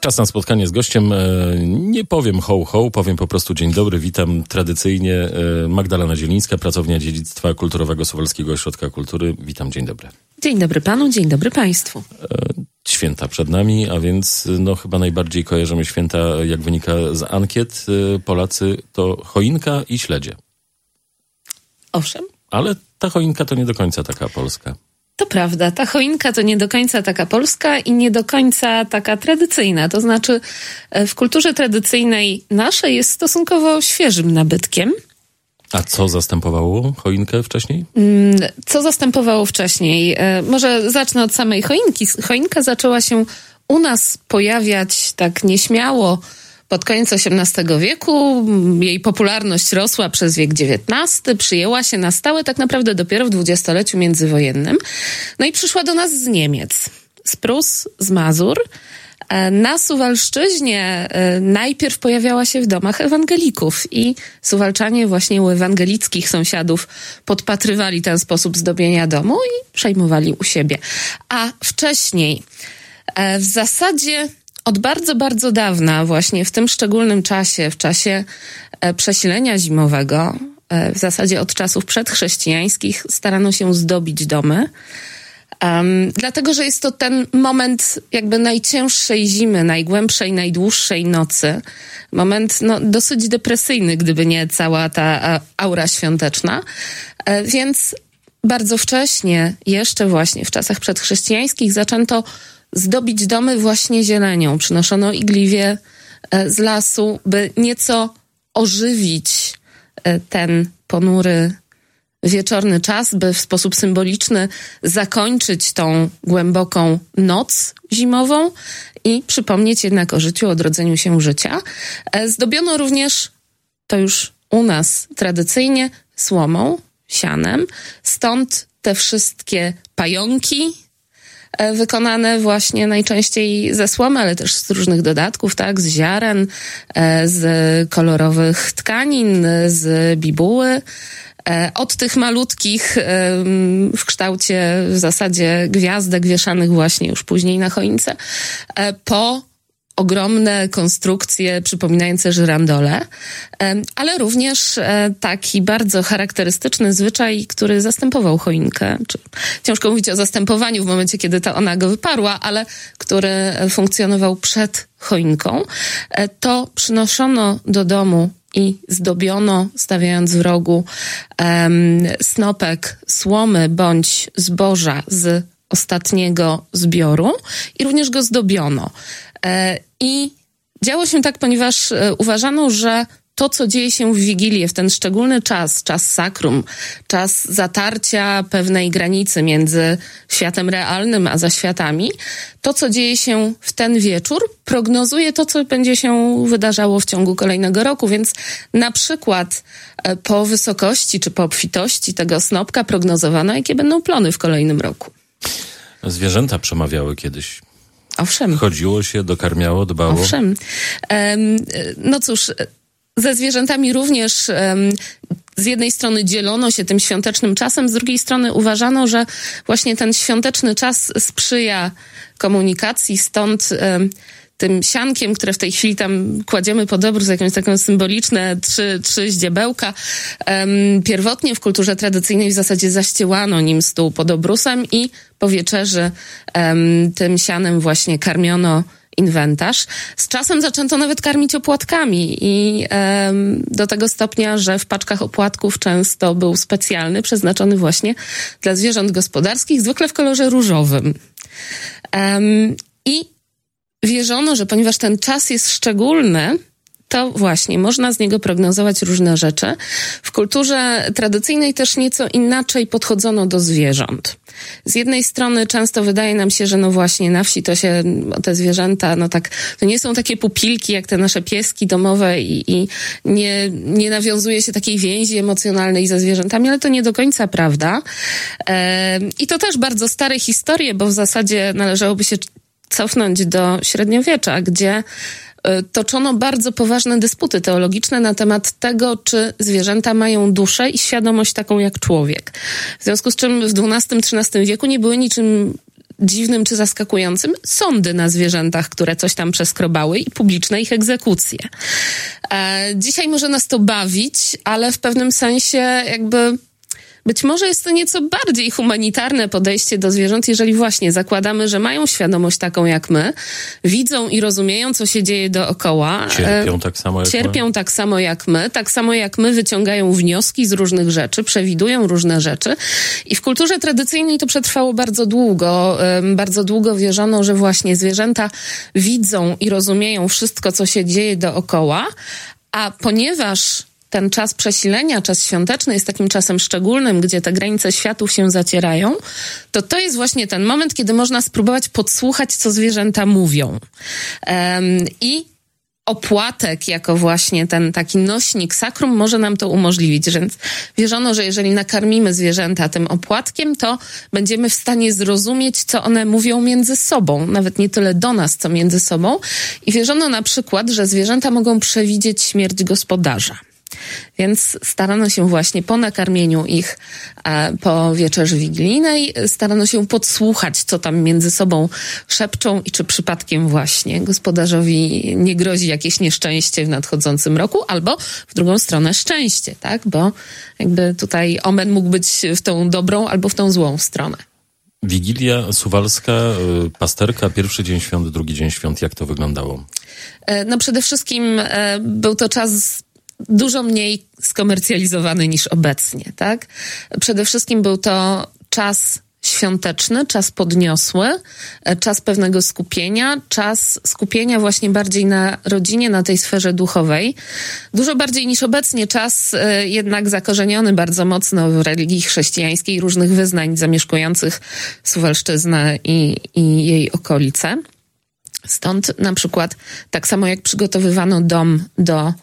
Czas na spotkanie z gościem. Nie powiem ho, ho, powiem po prostu dzień dobry. Witam tradycyjnie Magdalena Zielińska, pracownia dziedzictwa kulturowego Suwalskiego Ośrodka Kultury. Witam, dzień dobry. Dzień dobry panu, dzień dobry państwu. Święta przed nami, a więc chyba najbardziej kojarzymy święta, jak wynika z ankiet. Polacy to choinka i śledzie. Owszem. Ale ta choinka to nie do końca taka polska. To prawda, ta choinka to nie do końca taka polska i nie do końca taka tradycyjna. To znaczy w kulturze tradycyjnej naszej jest stosunkowo świeżym nabytkiem. A co zastępowało choinkę wcześniej? Co zastępowało wcześniej? Może zacznę od samej choinki. Choinka zaczęła się u nas pojawiać tak nieśmiało pod koniec XVIII wieku. Jej popularność rosła przez wiek XIX, przyjęła się na stałe tak naprawdę dopiero w dwudziestoleciu międzywojennym. No i przyszła do nas z Niemiec, z Prus, z Mazur. Na Suwalszczyźnie najpierw pojawiała się w domach ewangelików i Suwalczanie właśnie u ewangelickich sąsiadów podpatrywali ten sposób zdobienia domu i przejmowali u siebie. A wcześniej w zasadzie od bardzo, bardzo dawna, właśnie w tym szczególnym czasie, w czasie przesilenia zimowego, w zasadzie od czasów przedchrześcijańskich, starano się zdobić domy. Dlatego, że jest to ten moment jakby najcięższej zimy, najgłębszej, najdłuższej nocy. Moment dosyć depresyjny, gdyby nie cała ta aura świąteczna. Więc bardzo wcześnie, jeszcze właśnie w czasach przedchrześcijańskich, zaczęto zdobić domy właśnie zielenią. Przynoszono igliwie z lasu, by nieco ożywić ten ponury wieczorny czas, by w sposób symboliczny zakończyć tą głęboką noc zimową i przypomnieć jednak o życiu, o odrodzeniu się życia. Zdobiono również, to już u nas tradycyjnie, słomą, sianem. Stąd te wszystkie pająki, wykonane właśnie najczęściej ze słomy, ale też z różnych dodatków, tak, z ziaren, z kolorowych tkanin, z bibuły. Od tych malutkich w kształcie w zasadzie gwiazdek wieszanych właśnie już później na choince, po ogromne konstrukcje przypominające żyrandole, ale również taki bardzo charakterystyczny zwyczaj, który zastępował choinkę. Ciężko mówić o zastępowaniu w momencie, kiedy ta ona go wyparła, ale który funkcjonował przed choinką. To przynoszono do domu i zdobiono, stawiając w rogu snopek słomy bądź zboża z ostatniego zbioru i również go zdobiono. I działo się tak, ponieważ uważano, że to, co dzieje się w Wigilię, w ten szczególny czas, czas sakrum, czas zatarcia pewnej granicy między światem realnym a zaświatami, to, co dzieje się w ten wieczór, prognozuje to, co będzie się wydarzało w ciągu kolejnego roku, więc na przykład po wysokości czy po obfitości tego snopka prognozowano, jakie będą plony w kolejnym roku. Zwierzęta przemawiały kiedyś. Owszem. Chodziło się, dokarmiało, dbało. Owszem. No cóż, ze zwierzętami również z jednej strony dzielono się tym świątecznym czasem, z drugiej strony uważano, że właśnie ten świąteczny czas sprzyja komunikacji, stąd tym siankiem, które w tej chwili tam kładziemy pod obrus, jakieś takie symboliczne trzy ździebełka. Pierwotnie w kulturze tradycyjnej w zasadzie zaściełano nim stół pod obrusem i po wieczerzy tym sianem właśnie karmiono inwentarz. Z czasem zaczęto nawet karmić opłatkami i do tego stopnia, że w paczkach opłatków często był specjalny, przeznaczony właśnie dla zwierząt gospodarskich, zwykle w kolorze różowym. I wierzono, że ponieważ ten czas jest szczególny, to właśnie można z niego prognozować różne rzeczy. W kulturze tradycyjnej też nieco inaczej podchodzono do zwierząt. Z jednej strony często wydaje nam się, że no właśnie na wsi to się te zwierzęta, to nie są takie pupilki jak te nasze pieski domowe i nie nawiązuje się takiej więzi emocjonalnej ze zwierzętami, ale to nie do końca prawda. I to też bardzo stare historie, bo w zasadzie należałoby się cofnąć do średniowiecza, gdzie toczono bardzo poważne dysputy teologiczne na temat tego, czy zwierzęta mają duszę i świadomość taką jak człowiek. W związku z czym w XII-XIII wieku nie były niczym dziwnym czy zaskakującym sądy na zwierzętach, które coś tam przeskrobały i publiczne ich egzekucje. Dzisiaj może nas to bawić, ale w pewnym sensie jakby być może jest to nieco bardziej humanitarne podejście do zwierząt, jeżeli właśnie zakładamy, że mają świadomość taką jak my, widzą i rozumieją, co się dzieje dookoła. Cierpią tak samo jak my wyciągają wnioski z różnych rzeczy, przewidują różne rzeczy. I w kulturze tradycyjnej to przetrwało bardzo długo. Bardzo długo wierzono, że właśnie zwierzęta widzą i rozumieją wszystko, co się dzieje dookoła, a ponieważ ten czas przesilenia, czas świąteczny jest takim czasem szczególnym, gdzie te granice światów się zacierają, to jest właśnie ten moment, kiedy można spróbować podsłuchać, co zwierzęta mówią. I opłatek jako właśnie ten taki nośnik sakrum może nam to umożliwić. Więc wierzono, że jeżeli nakarmimy zwierzęta tym opłatkiem, to będziemy w stanie zrozumieć, co one mówią między sobą. Nawet nie tyle do nas, co między sobą. I wierzono na przykład, że zwierzęta mogą przewidzieć śmierć gospodarza. Więc starano się właśnie po nakarmieniu ich po wieczerzy wigilijnej, starano się podsłuchać, co tam między sobą szepczą i czy przypadkiem właśnie gospodarzowi nie grozi jakieś nieszczęście w nadchodzącym roku, albo w drugą stronę szczęście, tak? Bo jakby tutaj omen mógł być w tą dobrą albo w tą złą stronę. Wigilia Suwalska, pasterka, pierwszy dzień świąt, drugi dzień świąt. Jak to wyglądało? No przede wszystkim był to czas dużo mniej skomercjalizowany niż obecnie, tak? Przede wszystkim był to czas świąteczny, czas podniosły, czas pewnego skupienia, czas skupienia właśnie bardziej na rodzinie, na tej sferze duchowej. Dużo bardziej niż obecnie czas jednak zakorzeniony bardzo mocno w religii chrześcijańskiej, różnych wyznań zamieszkujących Suwalszczyznę i jej okolice. Stąd na przykład tak samo jak przygotowywano dom do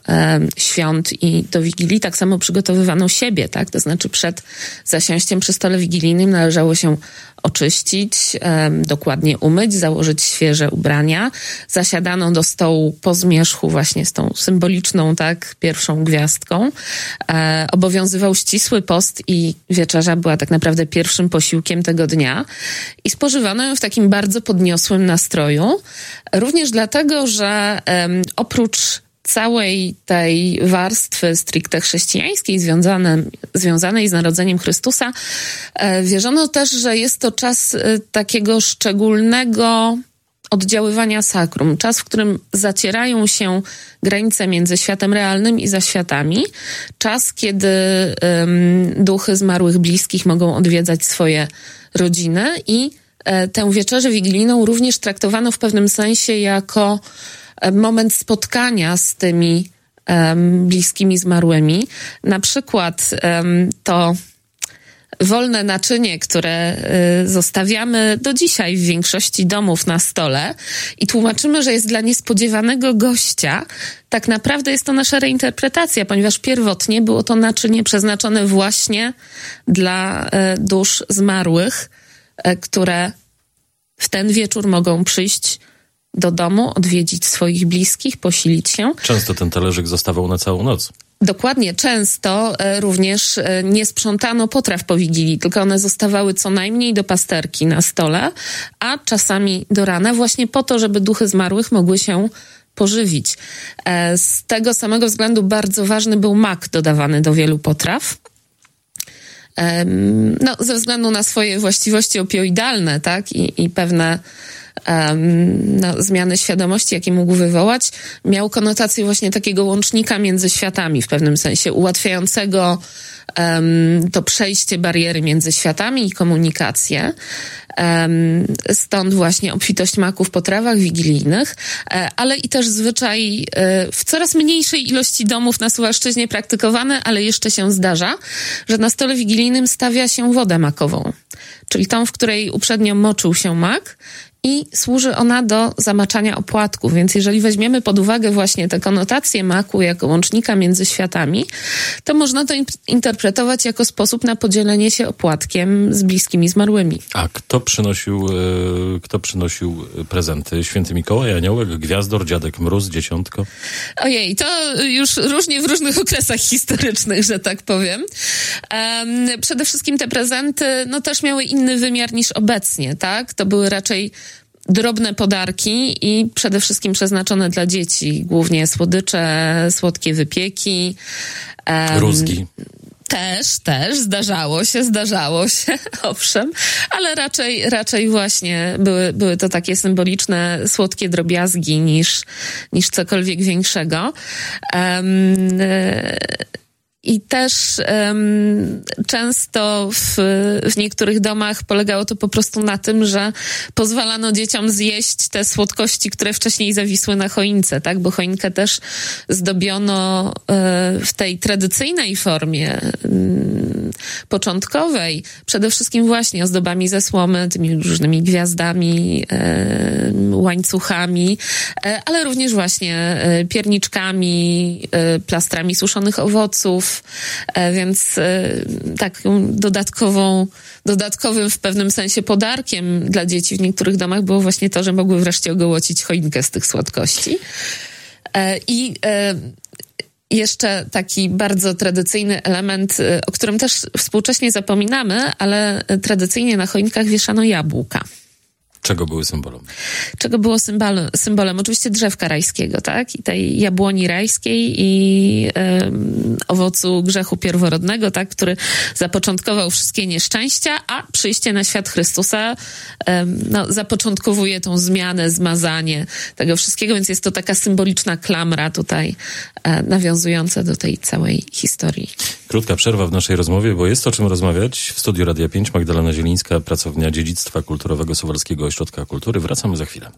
świąt i do Wigilii, tak samo przygotowywano siebie, tak? To znaczy przed zasiąściem przy stole wigilijnym należało się oczyścić, dokładnie umyć, założyć świeże ubrania. Zasiadano do stołu po zmierzchu właśnie z tą symboliczną, tak, pierwszą gwiazdką. Obowiązywał ścisły post i wieczerza była tak naprawdę pierwszym posiłkiem tego dnia i spożywano ją w takim bardzo podniosłym nastroju. Również dlatego, że oprócz całej tej warstwy stricte chrześcijańskiej związanej z narodzeniem Chrystusa, wierzono też, że jest to czas takiego szczególnego oddziaływania sakrum. Czas, w którym zacierają się granice między światem realnym i zaświatami. Czas, kiedy duchy zmarłych bliskich mogą odwiedzać swoje rodziny i tę wieczerzę wigilijną również traktowano w pewnym sensie jako moment spotkania z tymi bliskimi zmarłymi. Na przykład to wolne naczynie, które zostawiamy do dzisiaj w większości domów na stole i tłumaczymy, że jest dla niespodziewanego gościa, tak naprawdę jest to nasza reinterpretacja, ponieważ pierwotnie było to naczynie przeznaczone właśnie dla dusz zmarłych, które w ten wieczór mogą przyjść do domu, odwiedzić swoich bliskich, posilić się. Często ten talerzyk zostawał na całą noc. Dokładnie. Często również nie sprzątano potraw po Wigilii, tylko one zostawały co najmniej do pasterki na stole, a czasami do rana właśnie po to, żeby duchy zmarłych mogły się pożywić. Z tego samego względu bardzo ważny był mak dodawany do wielu potraw. No, ze względu na swoje właściwości opioidalne, tak, i pewne zmiany świadomości, jakie mógł wywołać, miał konotację właśnie takiego łącznika między światami, w pewnym sensie ułatwiającego to przejście bariery między światami i komunikację. Stąd właśnie obfitość maku w potrawach wigilijnych, ale i też zwyczaj w coraz mniejszej ilości domów na Suwalszczyźnie praktykowany, ale jeszcze się zdarza, że na stole wigilijnym stawia się wodę makową, czyli tą, w której uprzednio moczył się mak i służy ona do zamaczania opłatków. Więc jeżeli weźmiemy pod uwagę właśnie te konotacje maku jako łącznika między światami, to można to interpretować jako sposób na podzielenie się opłatkiem z bliskimi zmarłymi. A kto przynosił prezenty? Święty Mikołaj, Aniołek, Gwiazdor, Dziadek Mróz, Dziesiątko? Ojej, to już różnie w różnych okresach historycznych, że tak powiem. Przede wszystkim te prezenty też miały inny wymiar niż obecnie, tak? To były raczej drobne podarki i przede wszystkim przeznaczone dla dzieci. Głównie słodycze, słodkie wypieki. Rózgi. Też, zdarzało się, owszem, ale raczej właśnie były to takie symboliczne, słodkie drobiazgi niż cokolwiek większego. I też często w niektórych domach polegało to po prostu na tym, że pozwalano dzieciom zjeść te słodkości, które wcześniej zawisły na choince, tak? Bo choinkę też zdobiono w tej tradycyjnej formie początkowej, przede wszystkim właśnie ozdobami ze słomy, tymi różnymi gwiazdami, łańcuchami, ale również właśnie pierniczkami, plastrami suszonych owoców, więc taką dodatkowym w pewnym sensie podarkiem dla dzieci w niektórych domach było właśnie to, że mogły wreszcie ogołocić choinkę z tych słodkości. I jeszcze taki bardzo tradycyjny element, o którym też współcześnie zapominamy, ale tradycyjnie na choinkach wieszano jabłka. Czego były symbolem? Czego było symbolem? Oczywiście drzewka rajskiego, tak? I tej jabłoni rajskiej i owocu grzechu pierworodnego, tak? Który zapoczątkował wszystkie nieszczęścia, a przyjście na świat Chrystusa zapoczątkowuje tą zmianę, zmazanie tego wszystkiego, więc jest to taka symboliczna klamra tutaj nawiązująca do tej całej historii. Krótka przerwa w naszej rozmowie, bo jest o czym rozmawiać. W studiu Radia 5 Magdalena Zielińska, pracownia Dziedzictwa Kulturowego Suwalskiego Ośrodka Kultury. Wracamy za chwilę.